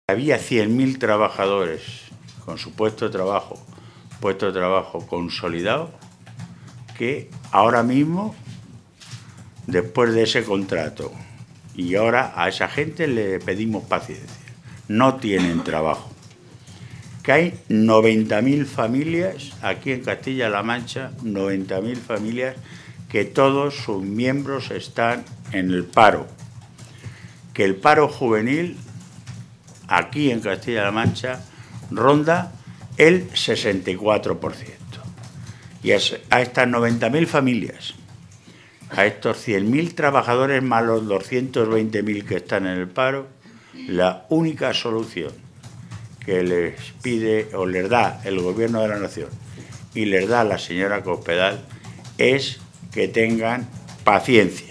Había 100.000 trabajadores con su puesto de trabajo consolidado, que ahora mismo, después de ese contrato, y ahora a esa gente le pedimos paciencia, no tienen trabajo. Que hay 90.000 familias, aquí en Castilla-La Mancha, 90.000 familias, que todos sus miembros están en el paro. Que el paro juvenil, aquí en Castilla-La Mancha, ronda el 64%. Y a estas 90.000 familias, a estos 100.000 trabajadores más los 220.000 que están en el paro, la única solución que les pide o les da el Gobierno de la Nación y les da la señora Cospedal es que tengan paciencia.